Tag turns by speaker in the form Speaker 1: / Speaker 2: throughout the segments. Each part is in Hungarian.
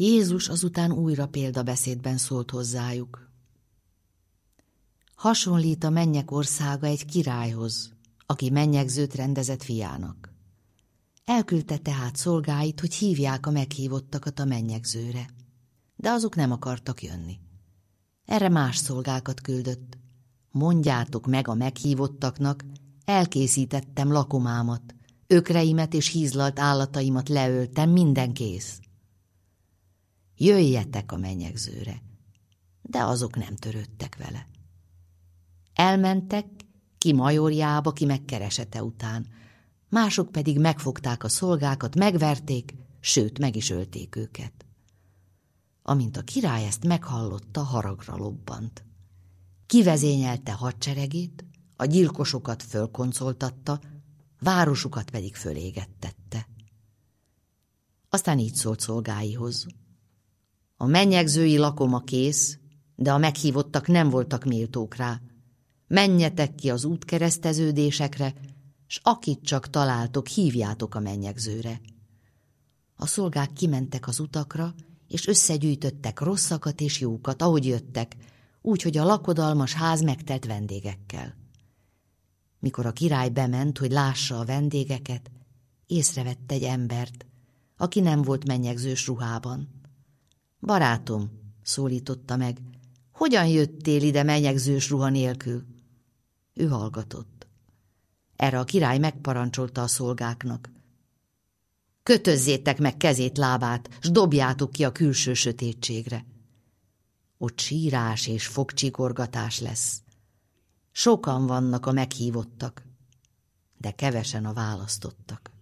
Speaker 1: Jézus azután újra példabeszédben szólt hozzájuk. Hasonlít a mennyek országa egy királyhoz, aki mennyegzőt rendezett fiának. Elküldte tehát szolgáit, hogy hívják a meghívottakat a mennyegzőre, de azok nem akartak jönni. Erre más szolgákat küldött. Mondjátok meg a meghívottaknak, elkészítettem lakomámat, ökreimet és hízlalt állataimat leöltem, minden kész. Jöjjetek a mennyegzőre, de azok nem törődtek vele. Elmentek, ki majorjába, ki megkeresete után, mások pedig megfogták a szolgákat, megverték, sőt, meg is ölték őket. Amint a király ezt meghallotta, haragra lobbant. Kivezényelte hadseregét, a gyilkosokat fölkoncoltatta, városukat pedig fölégettette. Aztán így szólt szolgáihoz. A mennyegzői lakoma kész, de a meghívottak nem voltak méltók rá. Menjetek ki az útkereszteződésekre, s akit csak találtok, hívjátok a mennyegzőre. A szolgák kimentek az utakra, és összegyűjtöttek rosszakat és jókat, ahogy jöttek, úgy, hogy a lakodalmas ház megtelt vendégekkel. Mikor a király bement, hogy lássa a vendégeket, észrevett egy embert, aki nem volt mennyegzős ruhában. Barátom, szólította meg, hogyan jöttél ide mennyegzős ruha nélkül? Ő hallgatott. Erre a király megparancsolta a szolgáknak. Kötözzétek meg kezét, lábát, s dobjátok ki a külső sötétségre. Ott sírás és fogcsikorgatás lesz. Sokan vannak a meghívottak, de kevesen a választottak.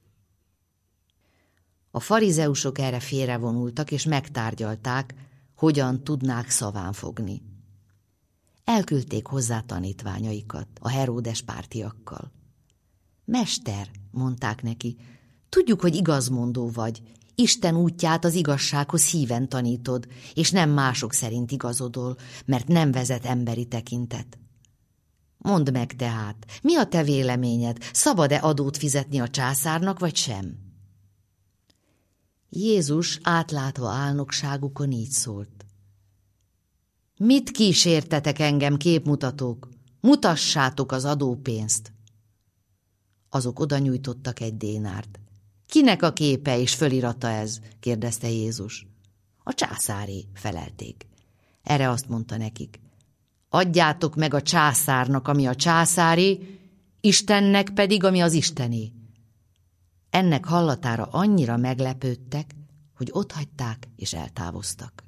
Speaker 1: A farizeusok erre félrevonultak, és megtárgyalták, hogyan tudnák szaván fogni. Elküldték hozzá tanítványaikat, a Heródes pártiakkal. Mester, mondták neki, tudjuk, hogy igazmondó vagy, Isten útját az igazsághoz híven tanítod, és nem mások szerint igazodol, mert nem vezet emberi tekintet. Mondd meg tehát, mi a te véleményed, szabad-e adót fizetni a császárnak, vagy sem? Jézus átlátva álnokságukon így szólt. Mit kísértetek engem, képmutatók? Mutassátok az adópénzt! Azok oda nyújtottak egy dénárt. Kinek a képe és fölirata ez? kérdezte Jézus. A császáré, felelték. Erre azt mondta nekik. Adjátok meg a császárnak, ami a császáré, Istennek pedig, ami az Istené. Ennek hallatára annyira meglepődtek, hogy otthagyták és eltávoztak.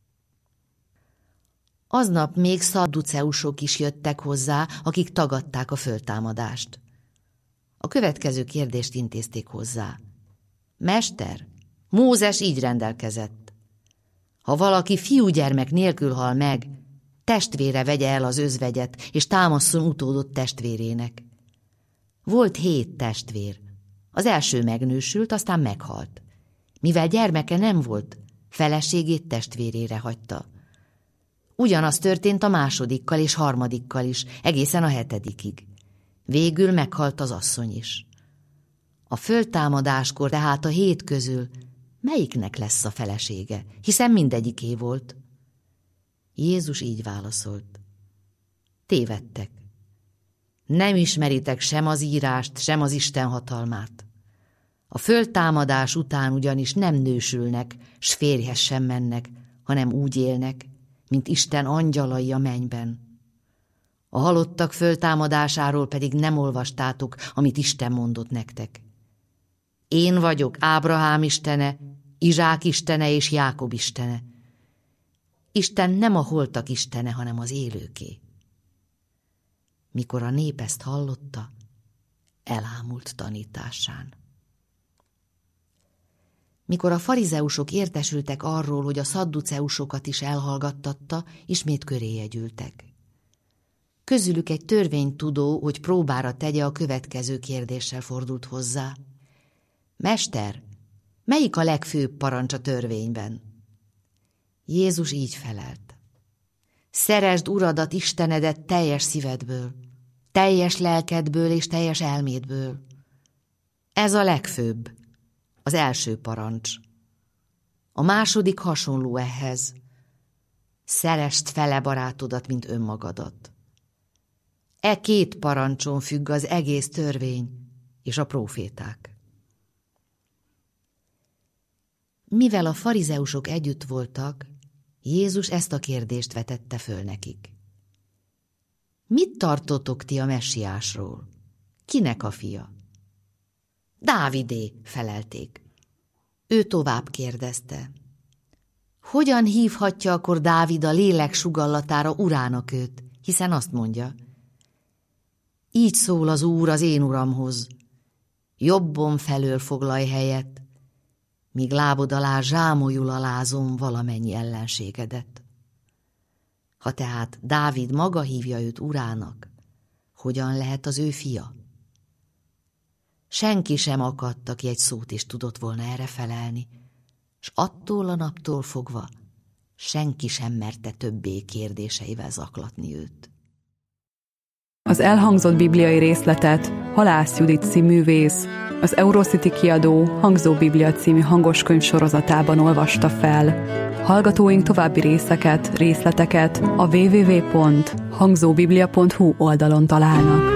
Speaker 1: Aznap még szadduceusok is jöttek hozzá, akik tagadták a föltámadást. A következő kérdést intézték hozzá. Mester, Mózes így rendelkezett. Ha valaki fiúgyermek nélkül hal meg, testvére vegye el az özvegyet, és támasszon utódot testvérének. Volt 7 testvér. Az első megnősült, aztán meghalt. Mivel gyermeke nem volt, feleségét testvérére hagyta. Ugyanaz történt a másodikkal és harmadikkal is, egészen a 7. Végül meghalt az asszony is. A föltámadáskor tehát a 7 közül melyiknek lesz a felesége, hiszen mindegyiké volt? Jézus így válaszolt. Tévedtek. Nem ismeritek sem az írást, sem az Isten hatalmát. A föltámadás után ugyanis nem nősülnek, s férjhez sem mennek, hanem úgy élnek, mint Isten angyalai a mennyben. A halottak föltámadásáról pedig nem olvastátok, amit Isten mondott nektek. Én vagyok Ábrahám istene, Izsák istene és Jákob istene. Isten nem a holtak istene, hanem az élőké. Mikor a nép ezt hallotta, elámult tanításán. Mikor a farizeusok értesültek arról, hogy a szadduceusokat is elhallgattatta, ismét köréje gyűltek. Közülük egy törvénytudó, hogy próbára tegye, a következő kérdéssel fordult hozzá. Mester, melyik a legfőbb parancs a törvényben? Jézus így felelt. Szeresd Uradat, Istenedet teljes szívedből, teljes lelkedből és teljes elmédből. Ez a legfőbb, az első parancs. A második hasonló ehhez. Szeresd fele barátodat, mint önmagadat. E két parancson függ az egész törvény és a próféták. Mivel a farizeusok együtt voltak, Jézus ezt a kérdést vetette föl nekik. Mit tartotok ti a messiásról? Kinek a fia? Dávidé, felelték. Ő tovább kérdezte. Hogyan hívhatja akkor Dávid a lélek sugallatára urának őt, hiszen azt mondja, így szól az Úr az én uramhoz, jobbom felől foglalj helyet, míg lábod alá zsámolyul alázom valamennyi ellenségedet. Ha tehát Dávid maga hívja őt urának, hogyan lehet az ő fia? Senki sem akadt, aki egy szót is tudott volna erre felelni, s attól a naptól fogva senki sem merte többé kérdéseivel zaklatni őt.
Speaker 2: Az elhangzott bibliai részletet Halász Judit színművész, az Eurocity kiadó Hangzó Biblia című hangoskönyv sorozatában olvasta fel. Hallgatóink további részleteket a www.hangzóbiblia.hu oldalon találnak.